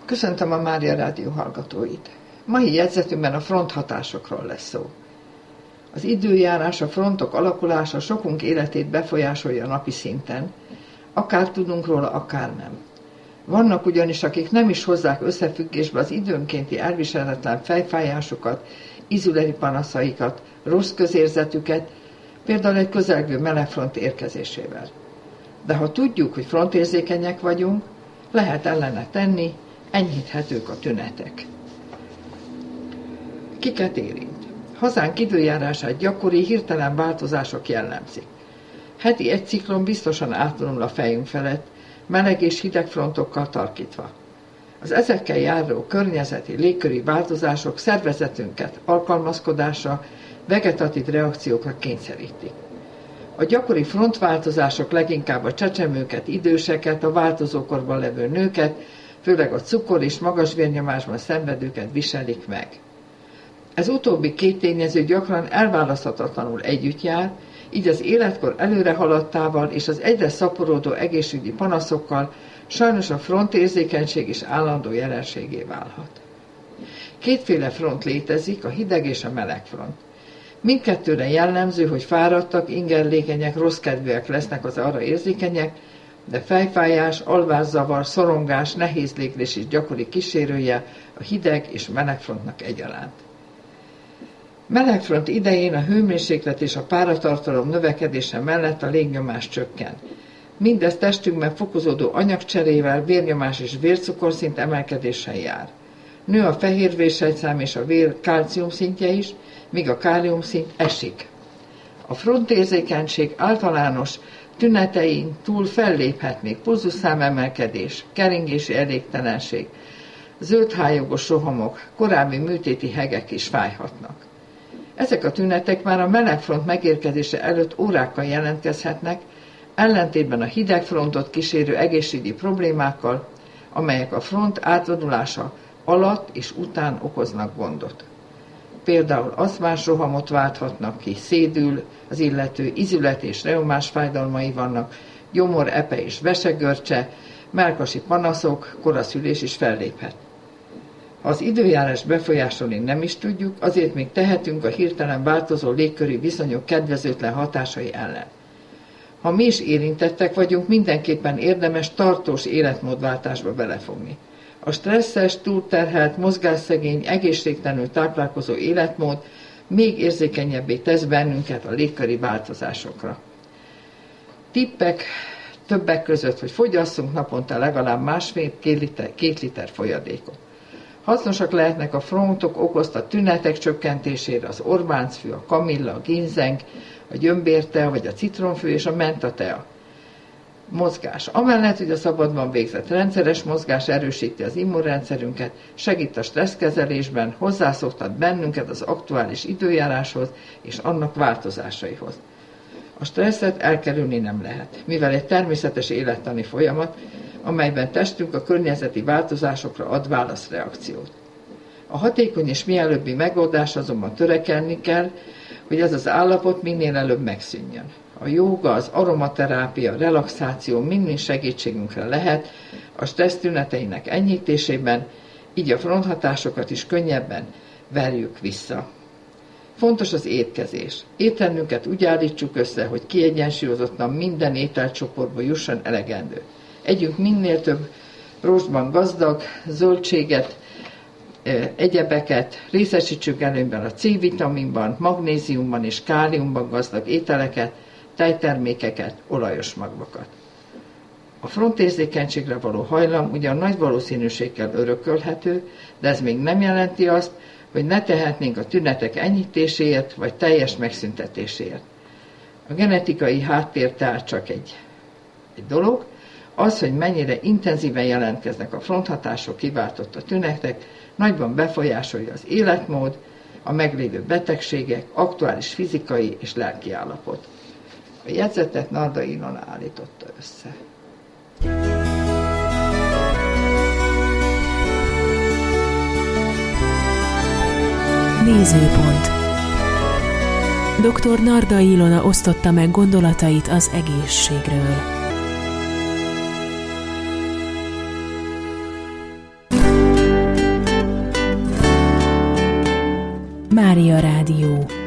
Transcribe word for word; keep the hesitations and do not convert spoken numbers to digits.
Köszöntöm a Mária Rádió hallgatóit. Mai jegyzetünkben a fronthatásokról lesz szó. Az időjárás, a frontok alakulása sokunk életét befolyásolja napi szinten, akár tudunk róla, akár nem. Vannak ugyanis, akik nem is hozzák összefüggésbe az időnkénti elviselhetetlen fejfájásukat, ízületi panaszaikat, rossz közérzetüket, például egy közelgő melegfront érkezésével. De ha tudjuk, hogy frontérzékenyek vagyunk, lehet ellene tenni, enyhíthetők a tünetek. Kiket érint? Hazánk időjárását gyakori, hirtelen változások jellemzik. Heti egy ciklon biztosan átvonul a fejünk felett, meleg és hideg frontokkal tarkítva. Az ezekkel járó környezeti, légköri változások szervezetünket alkalmazkodásra, vegetatív reakciókra kényszerítik. A gyakori frontváltozások leginkább a csecsemőket, időseket, a változókorban levő nőket, főleg a cukor és magas vérnyomásban szenvedőket viselik meg. Ez utóbbi két tényező gyakran elválaszthatatlanul együtt jár, így az életkor előre haladtával és az egyre szaporodó egészségügyi panaszokkal sajnos a frontérzékenység is állandó jelenségé válhat. Kétféle front létezik, a hideg és a meleg front. Mindkettőre jellemző, hogy fáradtak, ingerlékenyek, rosszkedvűek lesznek az arra érzékenyek, de fejfájás, alvászavar, szorongás, nehéz léglés is gyakori kísérője a hideg és melegfrontnak egyaránt. Melegfront idején a hőmérséklet és a páratartalom növekedése mellett a légnyomás csökken. Mindez testünkben fokozódó anyagcserével, vérnyomás és vércukorszint emelkedéssel jár. Nő a fehérvérsejtszám és a vér kálcium szintje is, míg a káliumszint esik. A frontérzékenység általános tünetein túl felléphet még pulzusszámemelkedés, keringési elégtelenség, zöldhályogos rohamok, korábbi műtéti hegek is fájhatnak. Ezek a tünetek már a melegfront megérkezése előtt órákkal jelentkezhetnek, ellentétben a hidegfrontot kísérő egészségügyi problémákkal, amelyek a front átvonulása alatt és után okoznak gondot. Például aszmás rohamot válthatnak ki, szédül az illető, ízület és reumás fájdalmai vannak, gyomor, epe és vesegörcse, mellkasi panaszok, koraszülés is felléphet. Ha az időjárás befolyásolni nem is tudjuk, azért még tehetünk a hirtelen változó légköri viszonyok kedvezőtlen hatásai ellen. Ha mi is érintettek vagyunk, mindenképpen érdemes tartós életmódváltásba belefogni. A stresszes, túlterhelt, mozgásszegény, egészségtelenül táplálkozó életmód még érzékenyebbé tesz bennünket a légköri változásokra. Tippek többek között, hogy fogyasszunk naponta legalább másfél-két liter, két liter folyadékot. Hasznosak lehetnek a frontok okozta tünetek csökkentésére az orváncfű, a kamilla, a ginzeng, a gyömbértea vagy a citronfű és a mentatea. Mozgás. Amellett, hogy a szabadban végzett rendszeres mozgás erősíti az immunrendszerünket, segít a stresszkezelésben, hozzászoktat bennünket az aktuális időjáráshoz és annak változásaihoz. A stresszet elkerülni nem lehet, mivel egy természetes élettani folyamat, amelyben testünk a környezeti változásokra ad válaszreakciót. A hatékony és mielőbbi megoldás azonban törekedni kell, hogy ez az állapot minél előbb megszűnjön. A jóga, az aromaterápia, a relaxáció mind-mind segítségünkre lehet a stressz tüneteinek enyhítésében, így a fronthatásokat is könnyebben verjük vissza. Fontos az étkezés. Étrendünket úgy állítsuk össze, hogy kiegyensúlyozottan minden ételcsoportba jusson elegendő. Együnk minél több rostban gazdag, zöldséget, egyebeket, részesítsük előnyben a C-vitaminban, magnéziumban és káliumban gazdag ételeket, tejtermékeket, olajos magvakat. A frontérzékenységre való hajlam ugyan nagy valószínűséggel örökölhető, de ez még nem jelenti azt, hogy ne tehetnénk a tünetek enyhítéséért vagy teljes megszüntetéséért. A genetikai háttér tehát csak egy, egy dolog, az, hogy mennyire intenzíven jelentkeznek a fronthatások kiváltott a tünetek, nagyban befolyásolja az életmód, a meglévő betegségek, aktuális fizikai és lelki állapot. A jegyzetet Narda Ilona állította össze. Nézőpont. doktor Narda Ilona osztotta meg gondolatait az egészségről. Mária Rádió.